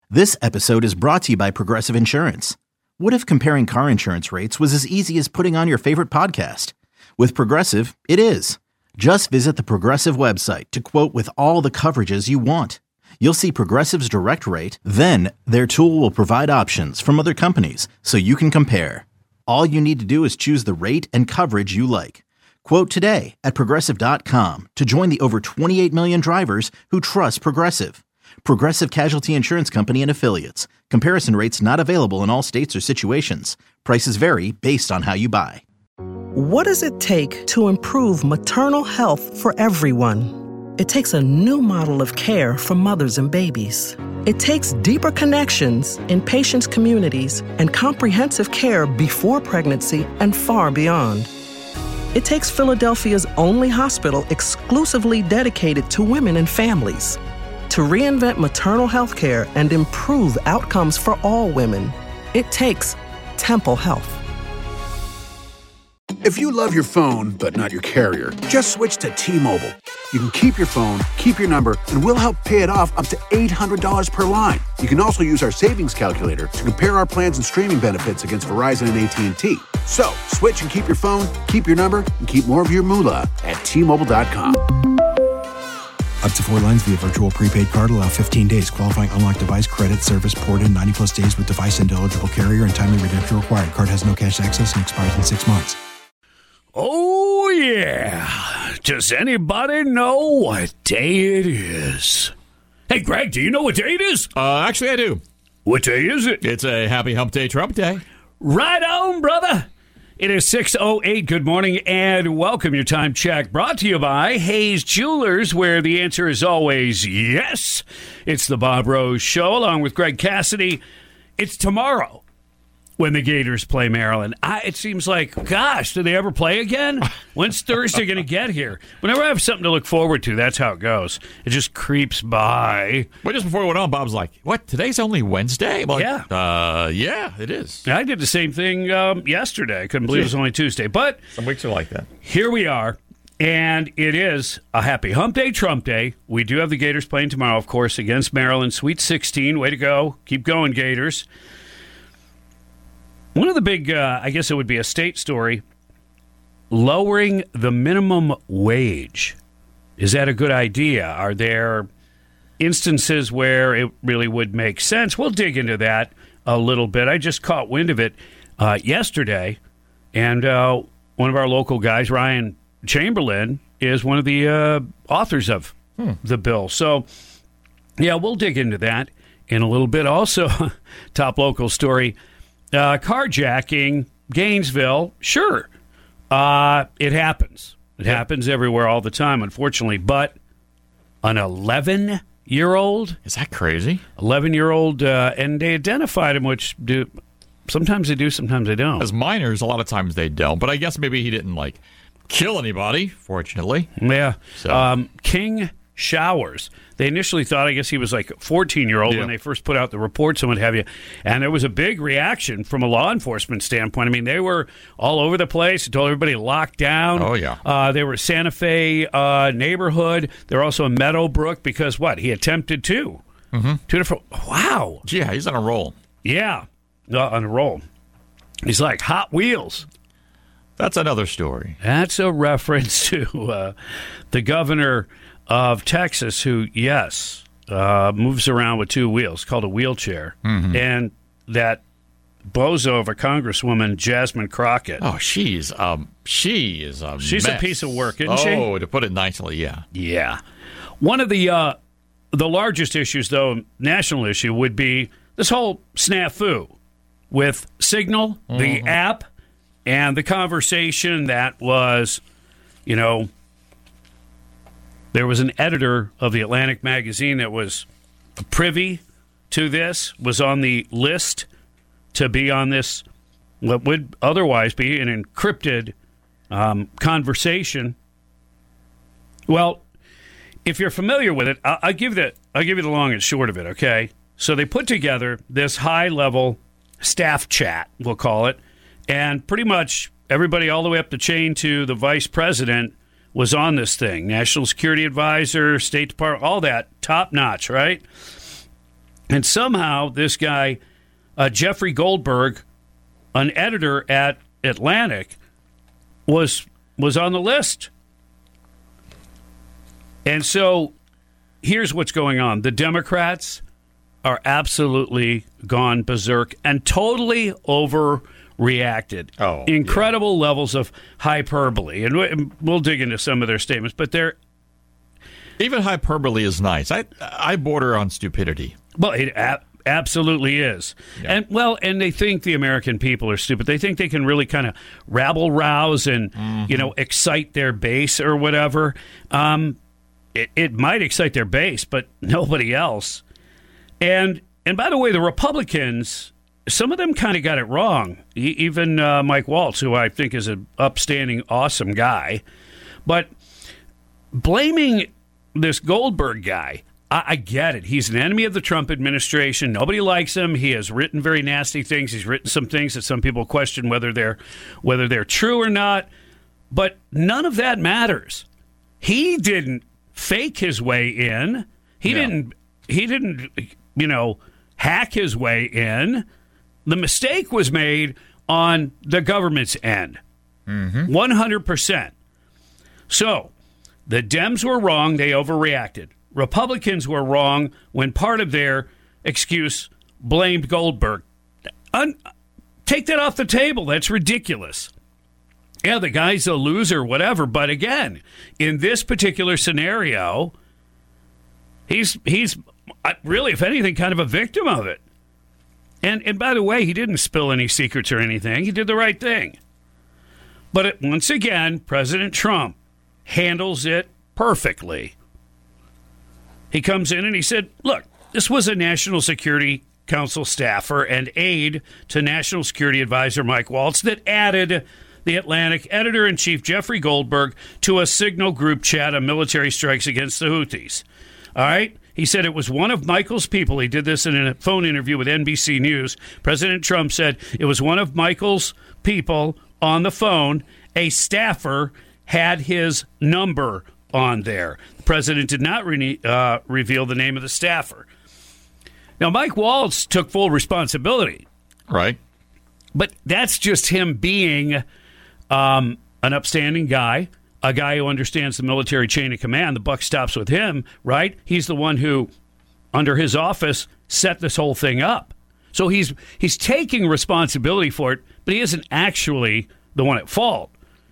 This episode is brought to you by Progressive Insurance. What if comparing car insurance rates was as easy as putting on your favorite podcast? With Progressive, it is. Just visit the Progressive website to quote with all the coverages you want. You'll see Progressive's direct rate, then their tool will provide options from other companies so you can compare. All you need to do is choose the rate and coverage you like. Quote today at Progressive.com to join the over 28 million drivers who trust Progressive. Progressive Casualty Insurance Company and Affiliates. Comparison rates not available in all states or situations. Prices vary based on how you buy. What does it take to improve maternal health for everyone? It takes a new model of care for mothers and babies. It takes deeper connections in patients' communities and comprehensive care before pregnancy and far beyond. It takes Philadelphia's only hospital exclusively dedicated to women and families. To reinvent maternal health care and improve outcomes for all women, it takes Temple Health. If you love your phone, but not your carrier, just switch to T-Mobile. You can keep your phone, keep your number, and we'll help pay it off up to $800 per line. You can also use our savings calculator to compare our plans and streaming benefits against Verizon and AT&T. So, switch and keep your phone, keep your number, and keep more of your moolah at T-Mobile.com. Up to 4 lines via virtual prepaid card. Allow 15 days. Qualifying unlocked device credit service port in 90 plus days with device and eligible carrier and timely redemption required. Card has no cash access and expires in 6 months. Oh, yeah. Does anybody know what day it is? Hey, Greg, do you know what day it is? Actually, I do. What day is it? It's a happy hump day, Trump Day. Right on, brother. It is 6:08. Good morning and welcome. Your time check brought to you by Hayes Jewelers, where the answer is always yes. It's the Bob Rose Show along with Greg Cassidy. It's tomorrow when the Gators play Maryland. It seems like, gosh, do they ever play again? When's Thursday going to get here? Whenever I have something to look forward to, that's how it goes. It just creeps by. Well, just before we went on, Bob's like, what, today's only Wednesday? Like, yeah, it is. I did the same thing yesterday. I couldn't believe it was only Tuesday. But some weeks are like that. Here we are, and it is a happy hump day, Trump Day. We do have the Gators playing tomorrow, of course, against Maryland. Sweet 16. Way to go. Keep going, Gators. One of the big, I guess it would be a state story, lowering the minimum wage. Is that a good idea? Are there instances where it really would make sense? We'll dig into that a little bit. I just caught wind of it yesterday, and one of our local guys, Ryan Chamberlain, is one of the authors of the bill. So, yeah, we'll dig into that in a little bit. Also, top local story. Carjacking, Gainesville, sure. It happens. It happens everywhere all the time, unfortunately. But an 11-year-old? Is that crazy? 11-year-old, and they identified him, which sometimes they do, sometimes they don't. As minors, a lot of times they don't. But I guess maybe he didn't, kill anybody, fortunately. Yeah. So. King Showers. They initially thought, I guess he was like a 14-year-old when they first put out the reports and what have you. And there was a big reaction from a law enforcement standpoint. I mean, they were all over the place. They told everybody to lock down. Oh, yeah. They were Santa Fe neighborhood. They're also in Meadowbrook because, what, he attempted to. Mm-hmm. 2 different. Wow. Yeah, he's on a roll. Yeah, on a roll. He's like Hot Wheels. That's another story. That's a reference to the governor of Texas, who, yes, moves around with 2 wheels, called a wheelchair, and that bozo of a Congresswoman, Jasmine Crockett. Oh, she's a She's mess. a piece of work, isn't she? Oh, to put it nicely, yeah. Yeah. One of the largest issues, though, national issue, would be this whole snafu with Signal, the app, and the conversation that was, there was an editor of the Atlantic magazine that was privy to this, was on the list to be on this, what would otherwise be an encrypted conversation. Well, if you're familiar with it, I'll give you the long and short of it, okay? So they put together this high-level staff chat, we'll call it, and pretty much everybody all the way up the chain to the vice president was on this thing. National Security Advisor, State Department, all that, top-notch, right? And somehow this guy, Jeffrey Goldberg, an editor at Atlantic, was on the list. And so here's what's going on. The Democrats are absolutely gone berserk and totally overreacted. Incredible levels of hyperbole. And we'll dig into some of their statements, but they're... Even hyperbole is nice. I border on stupidity. Well, it absolutely is. Yeah. And they think the American people are stupid. They think they can really kind of rabble-rouse and, excite their base or whatever. It might excite their base, but nobody else. And by the way, the Republicans, some of them kind of got it wrong. Even Mike Waltz, who I think is an upstanding, awesome guy. But blaming this Goldberg guy, I get it. He's an enemy of the Trump administration. Nobody likes him. He has written very nasty things. He's written some things that some people question whether they're true or not. But none of that matters. He didn't fake his way in. He didn't hack his way in. The mistake was made on the government's end. 100%. So the Dems were wrong. They overreacted. Republicans were wrong when part of their excuse blamed Goldberg. Take that off the table. That's ridiculous. Yeah, the guy's a loser, whatever. But again, in this particular scenario, he's really, if anything, kind of a victim of it. And by the way, he didn't spill any secrets or anything. He did the right thing. But once again, President Trump handles it perfectly. He comes in and he said, look, this was a National Security Council staffer and aide to National Security Advisor Mike Waltz that added the Atlantic editor-in-chief Jeffrey Goldberg to a signal group chat on military strikes against the Houthis. All right? He said it was one of Michael's people. He did this in a phone interview with NBC News. President Trump said it was one of Michael's people on the phone. A staffer had his number on there. The president did not reveal the name of the staffer. Now, Mike Waltz took full responsibility. Right. But that's just him being an upstanding guy, a guy who understands the military chain of command. The buck stops with him, right? He's the one who, under his office, set this whole thing up. So he's taking responsibility for it, but he isn't actually the one at fault.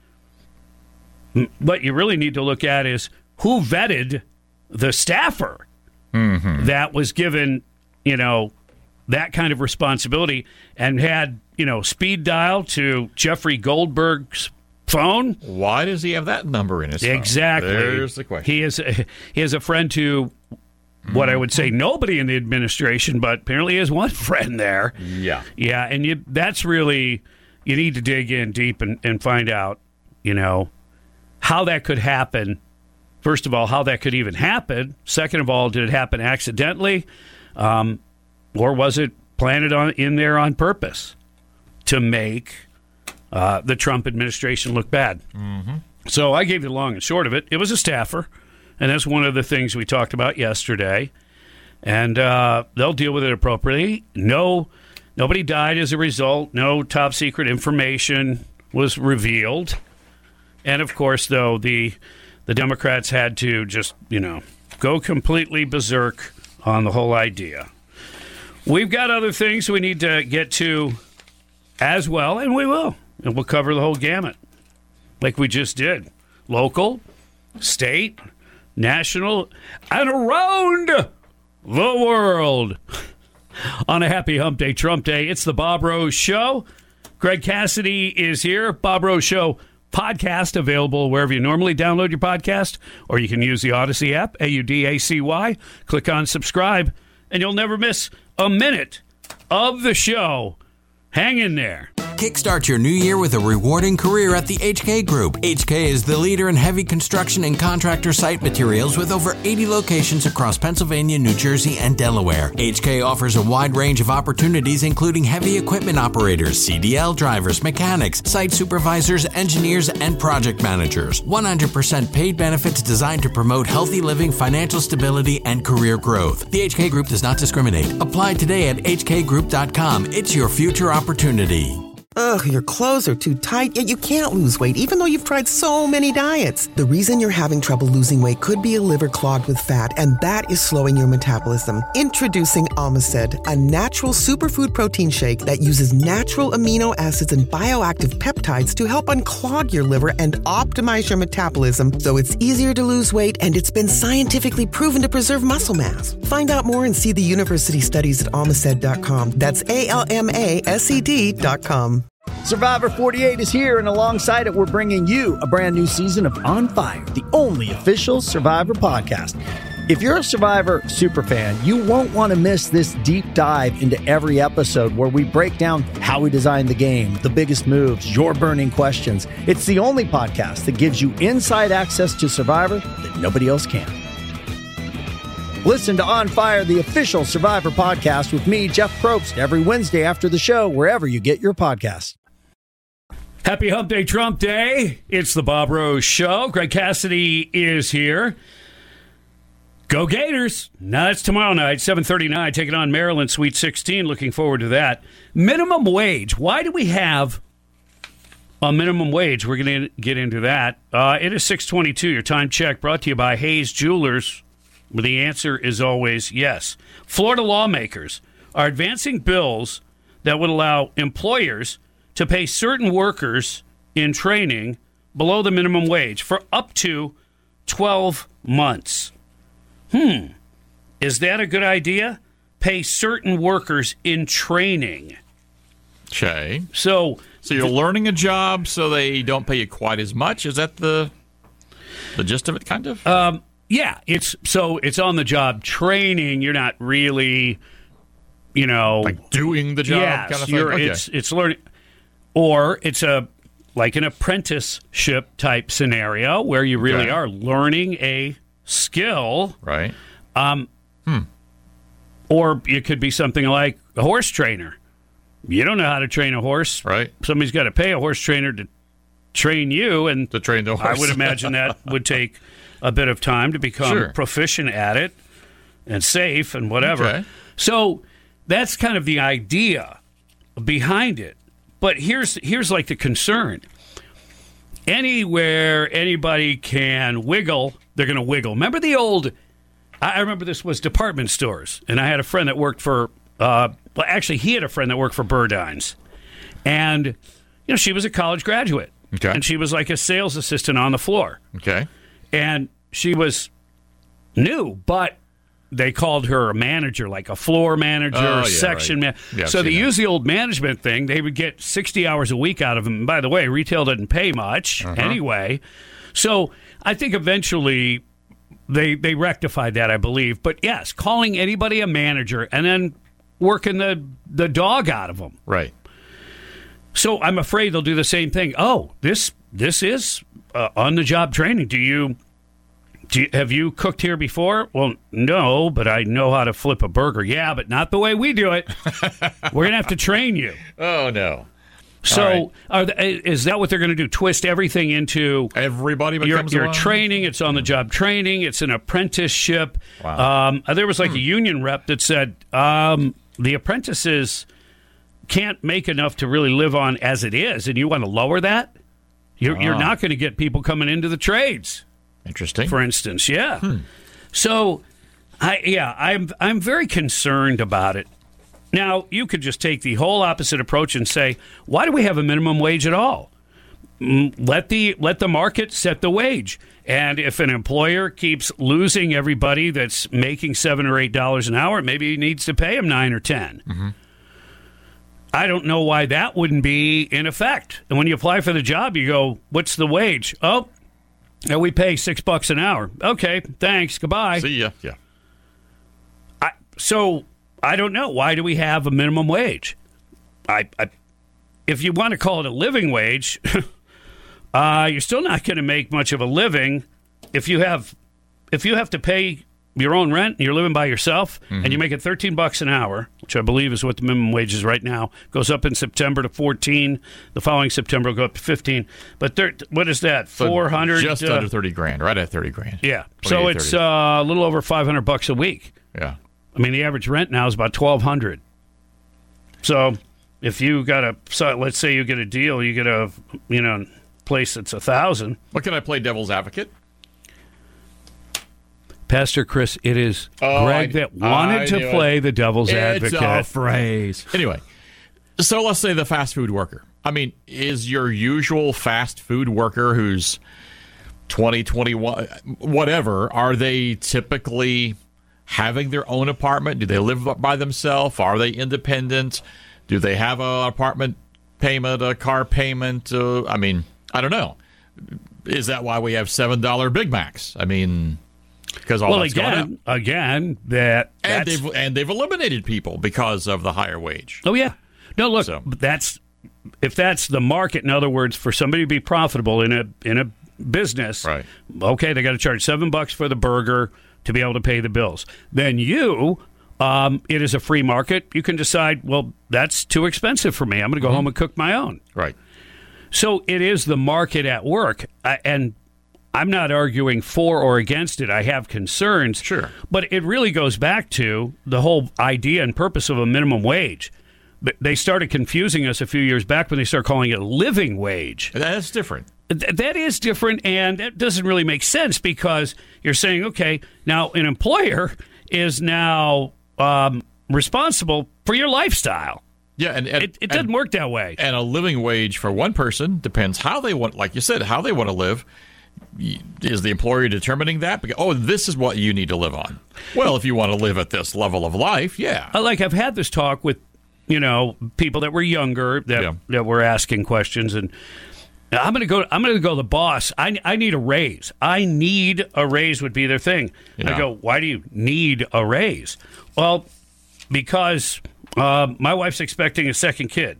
What you really need to look at is who vetted the staffer that was given, that kind of responsibility and had, speed dial to Jeffrey Goldberg's phone. Why does he have that number in his phone? Exactly. There's the question. He is a friend to what I would say nobody in the administration, but apparently he has one friend there. Yeah. Yeah, and that's really, you need to dig in deep and find out, how that could happen. First of all, how that could even happen. Second of all, did it happen accidentally? Or was it planted in there on purpose to make the Trump administration look bad? So I gave you the long and short of it. It was a staffer, and that's one of the things we talked about yesterday. And they'll deal with it appropriately. Nobody died as a result. No top secret information was revealed. And, of course, though, the Democrats had to just, go completely berserk on the whole idea. We've got other things we need to get to as well, and we will. And we'll cover the whole gamut like we just did. Local, state, national, and around the world. On a happy hump day, Trump Day, it's the Bob Rose Show. Greg Cassidy is here. Bob Rose Show podcast available wherever you normally download your podcast, or you can use the Odyssey app, AUDACY. Click on subscribe, and you'll never miss a minute of the show. Hang in there. Kickstart your new year with a rewarding career at the HK Group. HK is the leader in heavy construction and contractor site materials with over 80 locations across Pennsylvania, New Jersey, and Delaware. HK offers a wide range of opportunities, including heavy equipment operators, CDL drivers, mechanics, site supervisors, engineers, and project managers. 100% paid benefits designed to promote healthy living, financial stability, and career growth. The HK Group does not discriminate. Apply today at hkgroup.com. It's your future opportunity. Ugh, your clothes are too tight, yet you can't lose weight even though you've tried so many diets. The reason you're having trouble losing weight could be a liver clogged with fat, and that is slowing your metabolism. Introducing Omicid, a natural superfood protein shake that uses natural amino acids and bioactive peptides to help unclog your liver and optimize your metabolism so it's easier to lose weight, and it's been scientifically proven to preserve muscle mass. Find out more and see the university studies at Omicid.com. That's ALMASED.com. Survivor 48 is here, and alongside it, we're bringing you a brand new season of On Fire, the only official Survivor podcast. If you're a Survivor superfan, you won't want to miss this deep dive into every episode where we break down how we designed the game, the biggest moves, your burning questions. It's the only podcast that gives you inside access to Survivor that nobody else can. Listen to On Fire, the official Survivor podcast with me, Jeff Probst, every Wednesday after the show, wherever you get your podcasts. Happy Hump Day, Trump Day. It's the Bob Rose Show. Greg Cassidy is here. Go Gators. Now it's tomorrow night, 7:39, taking on Maryland, Sweet 16. Looking forward to that. Minimum wage. Why do we have a minimum wage? We're going to get into that. It is 6:22. Your time check brought to you by Hayes Jewelers. The answer is always yes. Florida lawmakers are advancing bills that would allow employers to pay certain workers in training below the minimum wage for up to 12 months. Is that a good idea? Pay certain workers in training. Okay. So you're learning a job so they don't pay you quite as much? Is that the gist of it, kind of? Yeah, it's on the job training. You're not really, like doing the job yes, kind of thing. Okay. It's learning, or it's like an apprenticeship type scenario where you really are learning a skill, right? Or it could be something like a horse trainer. You don't know how to train a horse, right? Somebody's got to pay a horse trainer to train you, and to train the horse. I would imagine that would take a bit of time to become proficient at it and safe and whatever. Okay. So that's kind of the idea behind it. But here's like the concern. Anywhere anybody can wiggle, they're going to wiggle. Remember the old, I remember this was department stores, and I had a friend that worked for, he had a friend that worked for Burdines. And, she was a college graduate. Okay. And she was like a sales assistant on the floor. Okay. And she was new, but they called her a manager, like a floor manager, section manager. Yeah, so they used the old management thing. They would get 60 hours a week out of them. And by the way, retail doesn't pay much anyway. So I think eventually they rectified that, I believe. But yes, calling anybody a manager and then working the dog out of them. Right. So I'm afraid they'll do the same thing. Oh, this is on-the-job training. Have you cooked here before? Well, no, but I know how to flip a burger. Yeah, but not the way we do it. We're going to have to train you. Oh, no. So is that what they're going to do? Twist everything into everybody becomes your training. It's on-the-job training. It's an apprenticeship. Wow. There was like a union rep that said the apprentices can't make enough to really live on as it is, and you want to lower that? You're not going to get people coming into the trades. Interesting. For instance, yeah. So, I'm very concerned about it. Now, you could just take the whole opposite approach and say, why do we have a minimum wage at all? Let the market set the wage. And if an employer keeps losing everybody that's making $7 or $8 an hour, maybe he needs to pay them $9 or $10. Mm-hmm. I don't know why that wouldn't be in effect. And when you apply for the job, you go, what's the wage? Oh, we pay $6 an hour. Okay, thanks. Goodbye. See ya. Yeah. So I don't know. Why do we have a minimum wage? if you want to call it a living wage, you're still not going to make much of a living if you have to pay your own rent and you're living by yourself and you make it $13 an hour, which I believe is what the minimum wage is right now. Goes up in September to $14. The following September will go up to $15. But what is that? So $400, just under $30,000, right at $30,000. Yeah. So it's a little over $500 a week. Yeah. I mean, the average rent now is about $1,200. So if you let's say you get a deal, you get a place that's $1,000. What can I play devil's advocate? Pastor Chris, it is Greg that wanted to play the devil's advocate. It's a phrase. Anyway, so let's say the fast food worker. I mean, is your usual fast food worker who's 20, 21, whatever, are they typically having their own apartment? Do they live by themselves? Are they independent? Do they have an apartment payment, a car payment? I mean, I don't know. Is that why we have $7 Big Macs? I mean... Because again, they've eliminated people because of the higher wage. Oh yeah, no, look, if that's the market. In other words, for somebody to be profitable in a business, right? Okay, they got to charge $7 for the burger to be able to pay the bills. Then it is a free market. You can decide, well, that's too expensive for me. I'm going to go home and cook my own. Right. So it is the market at work, and I'm not arguing for or against it. I have concerns. Sure. But it really goes back to the whole idea and purpose of a minimum wage. They started confusing us a few years back when they started calling it a living wage. That's different. That is different, and that doesn't really make sense because you're saying, okay, now an employer is now responsible for your lifestyle. Yeah, and it doesn't work that way. And a living wage for one person depends how they want, like you said, how they want to live. Is the employer determining that? Because, this is what you need to live on. Well, if you want to live at this level of life, yeah. I've had this talk with, people that were younger that were asking questions, and I'm going to go to the boss. I need a raise. I need a raise would be their thing. Yeah. I go, why do you need a raise? Well, because my wife's expecting a second kid.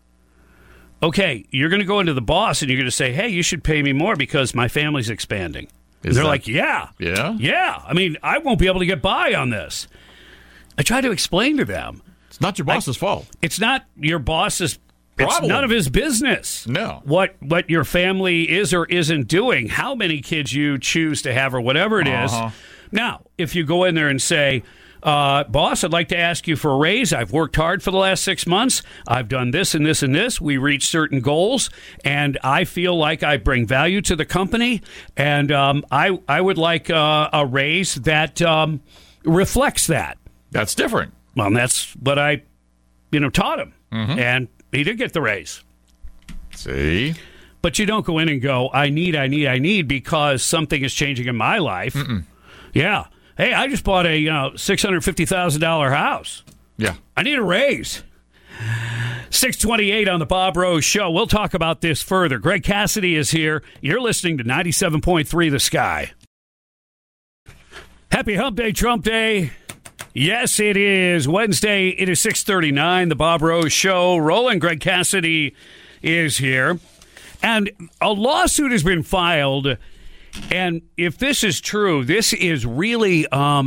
Okay, you're going to go into the boss and you're going to say, hey, you should pay me more because my family's expanding. They're like, yeah. I mean, I won't be able to get by on this. I try to explain to them. It's not your boss's fault. It's not your boss's problem. It's none of his business. No. What your family is or isn't doing, how many kids you choose to have or whatever it is. Now, if you go in there and say, boss, I'd like to ask you for a raise. I've worked hard for the last 6 months. I've done this and this and this. We reached certain goals, and I feel like I bring value to the company, and I would like a raise that reflects that. That's different. Well, that's what I taught him, and he did get the raise. See? But you don't go in and go, I need because something is changing in my life. Yeah. Hey, I just bought a $650,000 house. Yeah. I need a raise. 628 on the Bob Rose Show. We'll talk about this further. Greg Cassidy is here. You're listening to 97.3 The Sky. Happy Hump Day, Trump Day. Yes, it is Wednesday. It is 6:39. The Bob Rose Show. Rolling. Greg Cassidy is here. And a lawsuit has been filed. And if this is true, this is really,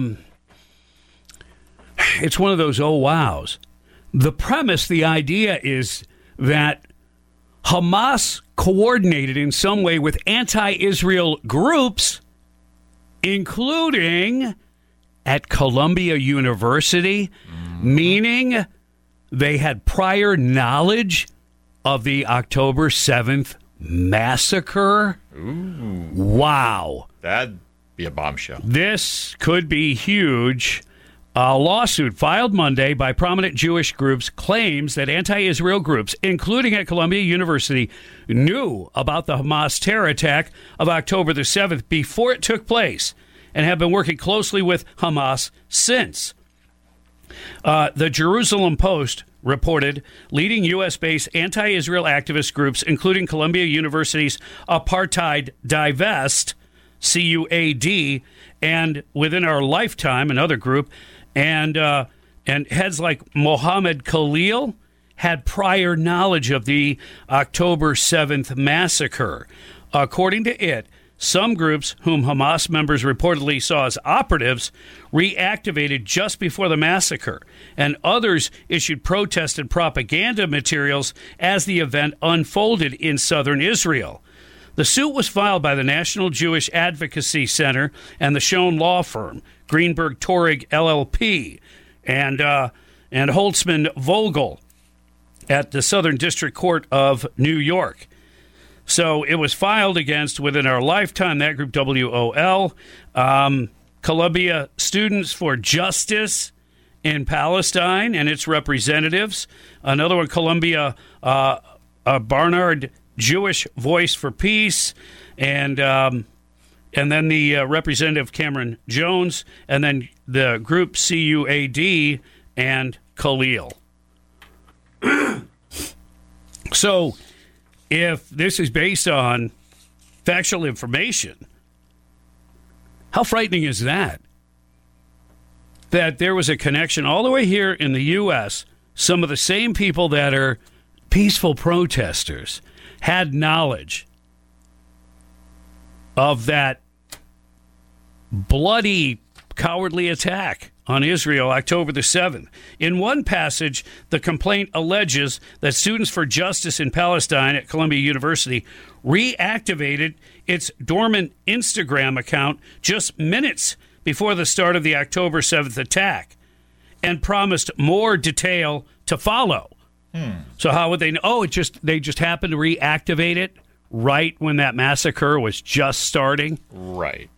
it's one of those oh wows. The premise, the idea is that Hamas coordinated in some way with anti-Israel groups, including at Columbia University, meaning they had prior knowledge of the October 7th massacre. Ooh. Wow. That'd be a bombshell. This could be huge. A lawsuit filed Monday by prominent Jewish groups claims that anti-Israel groups, including at Columbia University, knew about the Hamas terror attack of October the 7th before it took place and have been working closely with Hamas since. The Jerusalem Post reported leading U.S.-based anti-Israel activist groups, including Columbia University's Apartheid Divest, CUAD, and Within Our Lifetime, another group, and heads like Mohammed Khalil had prior knowledge of the October 7th massacre. According to it, some groups whom Hamas members reportedly saw as operatives reactivated just before the massacre, and others issued protest and propaganda materials as the event unfolded in southern Israel. The suit was filed by the National Jewish Advocacy Center and the Schoen law firm, Greenberg Torig LLP, and Holtzman Vogel at the Southern District Court of New York. So it was filed against, within our lifetime, that group, WOL, Columbia Students for Justice in Palestine and its representatives. Another one, Columbia Barnard Jewish Voice for Peace, and then the representative Cameron Jones, and then the group CUAD and Khalil. So, if this is based on factual information, how frightening is that? That there was a connection all the way here in the U.S., some of the same people that are peaceful protesters had knowledge of that bloody, cowardly attack on Israel, October the 7th. In one passage, the complaint alleges that Students for Justice in Palestine at Columbia University reactivated its dormant Instagram account just minutes before the start of the October 7th attack and promised more detail to follow. So how would they know? Oh, they just happened to reactivate it right when that massacre was just starting? Right.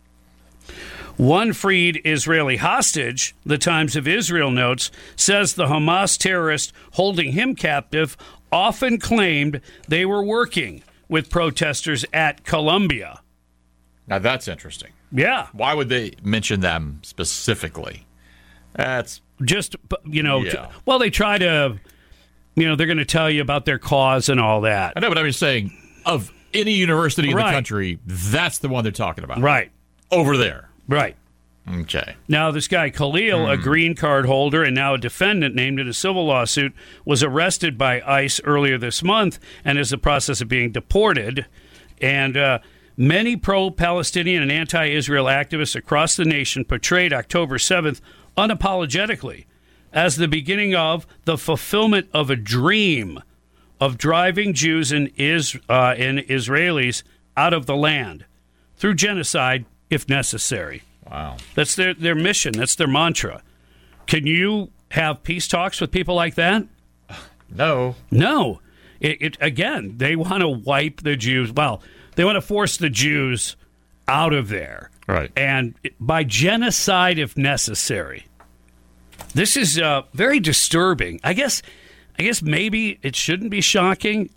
One freed Israeli hostage, the Times of Israel notes, says the Hamas terrorist holding him captive often claimed they were working with protesters at Columbia. Now that's interesting. Yeah. Why would they mention them specifically? That's just, yeah. Well, they try to, they're going to tell you about their cause and all that. I know, but I'm just saying, of any university in the country, that's the one they're talking about. Right. Over there. Right. Okay. Now, this guy, Khalil, a green card holder and now a defendant named in a civil lawsuit, was arrested by ICE earlier this month and is in the process of being deported. And many pro-Palestinian and anti-Israel activists across the nation portrayed October 7th unapologetically as the beginning of the fulfillment of a dream of driving Jews and Israelis out of the land through genocide, if necessary. Wow. That's their mission. That's their mantra. Can you have peace talks with people like that? No. No. Again, they want to wipe the Jews. Well, they want to force the Jews out of there. Right. And by genocide, if necessary. This is very disturbing. I guess maybe it shouldn't be shocking.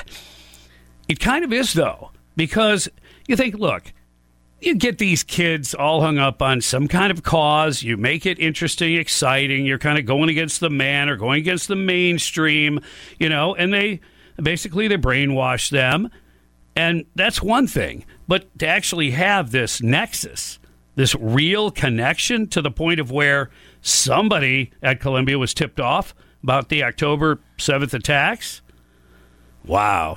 It kind of is, though, because you think, look, you get these kids all hung up on some kind of cause. You make it interesting, exciting. You're kind of going against the man or going against the mainstream, and they brainwash them. And that's one thing. But to actually have this nexus, this real connection to the point of where somebody at Columbia was tipped off about the October 7th attacks, wow.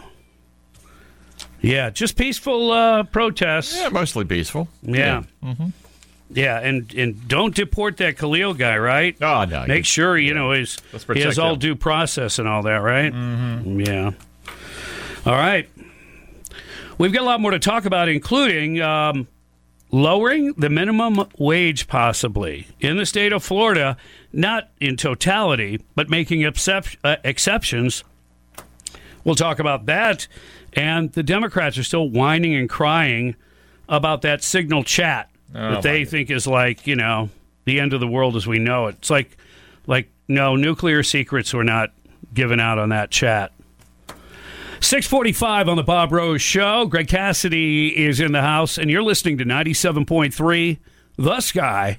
Yeah, just peaceful protests. Yeah, mostly peaceful. Yeah. Mm-hmm. Yeah, and don't deport that Khalil guy, right? Oh, no. Make sure, he has all due process and all that, right? Mm-hmm. Yeah. All right. We've got a lot more to talk about, including lowering the minimum wage possibly in the state of Florida, not in totality, but making exceptions. We'll talk about that. And the Democrats are still whining and crying about that Signal chat that they think is like, the end of the world as we know it. It's like no, nuclear secrets were not given out on that chat. 6:45 on the Bob Rose Show. Greg Cassidy is in the house, and you're listening to 97.3 The Sky.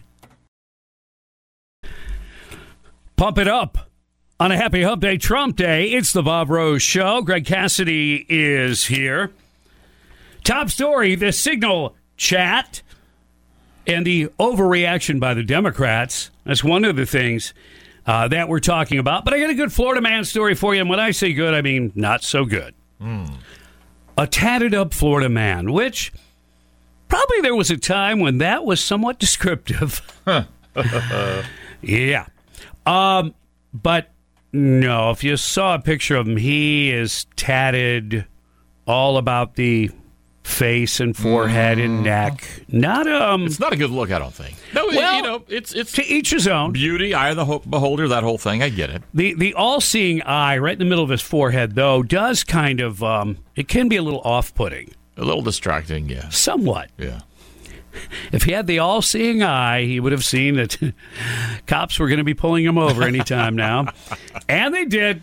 Pump it up. On a happy hump day, Trump Day, it's the Bob Rose Show. Greg Cassidy is here. Top story, the Signal chat and the overreaction by the Democrats. That's one of the things. that we're talking about. But I got a good Florida man story for you. And when I say good, I mean not so good. A tatted up Florida man, which probably there was a time when that was somewhat descriptive. Yeah. But no, if you saw a picture of him, he is tatted all about the face and forehead and neck. It's not a good look, I don't think. No, well, it's to each his own. Beauty, eye of the beholder, that whole thing. I get it. The all-seeing eye right in the middle of his forehead, though, does kind of it can be a little off-putting. A little distracting, yeah. Somewhat. Yeah. If he had the all-seeing eye, he would have seen that cops were going to be pulling him over anytime now. And they did.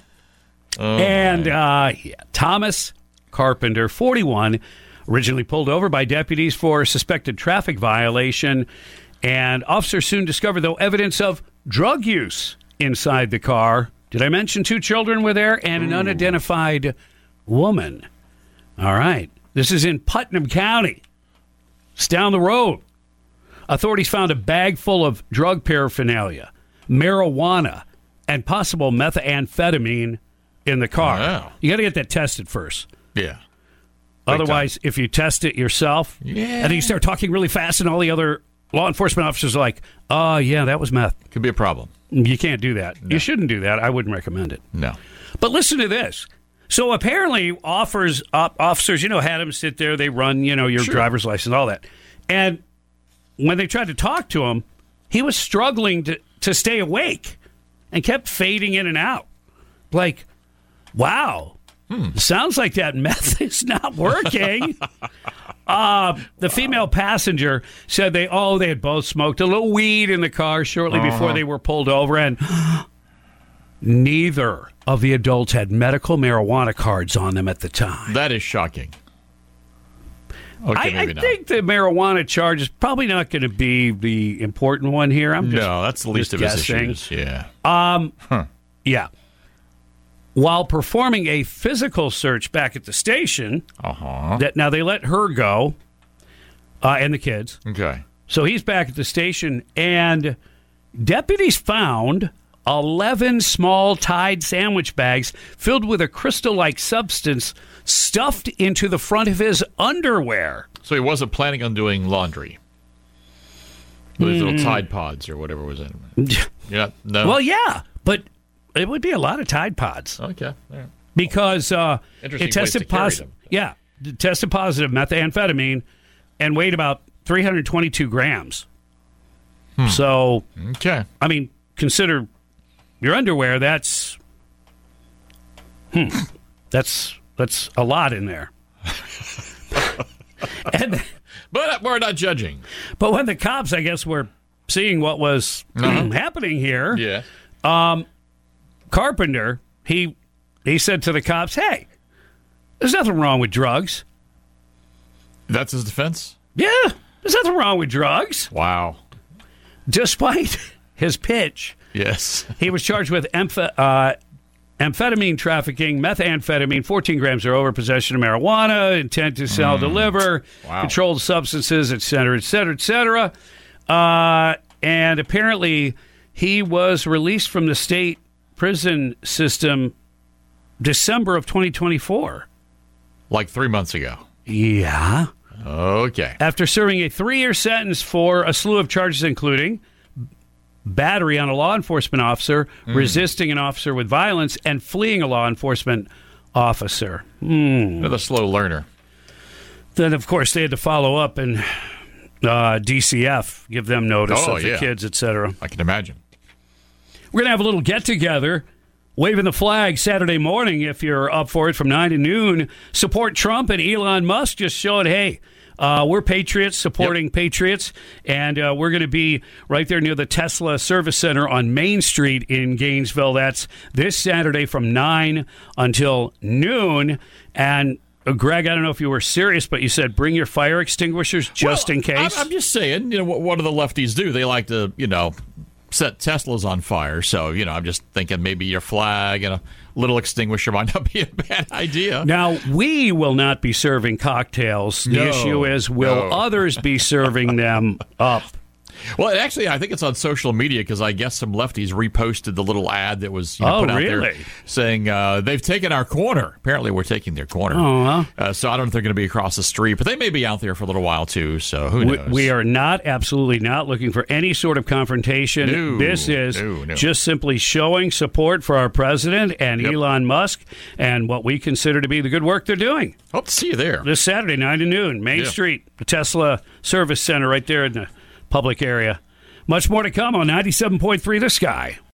Thomas Carpenter, 41, originally pulled over by deputies for a suspected traffic violation. And officers soon discovered, though, evidence of drug use inside the car. Did I mention 2 children were there and an unidentified woman? All right. This is in Putnam County. It's down the road. Authorities found a bag full of drug paraphernalia, marijuana, and possible methamphetamine in the car. Wow. You got to get that tested first. Yeah. Otherwise, if you test it yourself, and then you start talking really fast, and all the other law enforcement officers are like, oh, yeah, that was meth. Could be a problem. You can't do that. No. You shouldn't do that. I wouldn't recommend it. No. But listen to this. So apparently officers, had him sit there. They run, your driver's license, all that. And when they tried to talk to him, he was struggling to stay awake and kept fading in and out. Like, wow, sounds like that meth is not working. The female passenger said they had both smoked a little weed in the car shortly before they were pulled over, and neither of the adults had medical marijuana cards on them at the time. That is shocking. Okay, I think the marijuana charge is probably not going to be the important one here. That's the least of his issues. Yeah. Yeah. While performing a physical search back at the station, now they let her go and the kids. Okay. So he's back at the station, and deputies found 11 small Tide sandwich bags filled with a crystal-like substance stuffed into the front of his underwear. So he wasn't planning on doing laundry with his little Tide Pods or whatever was in them. Yeah, no. Well, yeah, but it would be a lot of Tide Pods. Okay, right. Because it tested positive. Yeah, it tested positive methamphetamine and weighed about 322 grams. So, okay. I mean, consider your underwear. That's a lot in there. But we're not judging. But when the cops, I guess, were seeing what was happening here, Carpenter, he said to the cops, "Hey, there's nothing wrong with drugs." That's his defense? Yeah, there's nothing wrong with drugs. Wow. Despite his pitch, yes, he was charged with amphetamine trafficking, methamphetamine, 14 grams or over, possession of marijuana, intent to sell, deliver, controlled substances, et cetera, et cetera, et cetera. And apparently he was released from the state prison system December of 2024. Like 3 months ago. Yeah. Okay. After serving a 3-year sentence for a slew of charges, including battery on a law enforcement officer, resisting an officer with violence, and fleeing a law enforcement officer. Another slow learner. Then, of course, they had to follow up and DCF, give them notice of the kids, etc. I can imagine. We're going to have a little get-together, waving the flag Saturday morning if you're up for it from 9 to noon. Support Trump and Elon Musk, just showing, hey, we're patriots, supporting patriots, and we're going to be right there near the Tesla Service Center on Main Street in Gainesville. That's this Saturday from 9 until noon. And Greg, I don't know if you were serious, but you said bring your fire extinguishers just in case. I'm just saying, what do the lefties do? They like to, set Teslas on fire. So, I'm just thinking maybe your flag and a little extinguisher might not be a bad idea. Now, we will not be serving cocktails. The issue is, will others be serving them up? Well, actually, I think it's on social media because I guess some lefties reposted the little ad that was put out there saying they've taken our corner. Apparently, we're taking their corner. So I don't know if they're going to be across the street, but they may be out there for a little while too. So who knows? We are absolutely not looking for any sort of confrontation. No, this is just simply showing support for our president and Elon Musk and what we consider to be the good work they're doing. Hope to see you there this Saturday, 9 to noon, Main Street, the Tesla Service Center right there in the public area. Much more to come on 97.3 The Sky.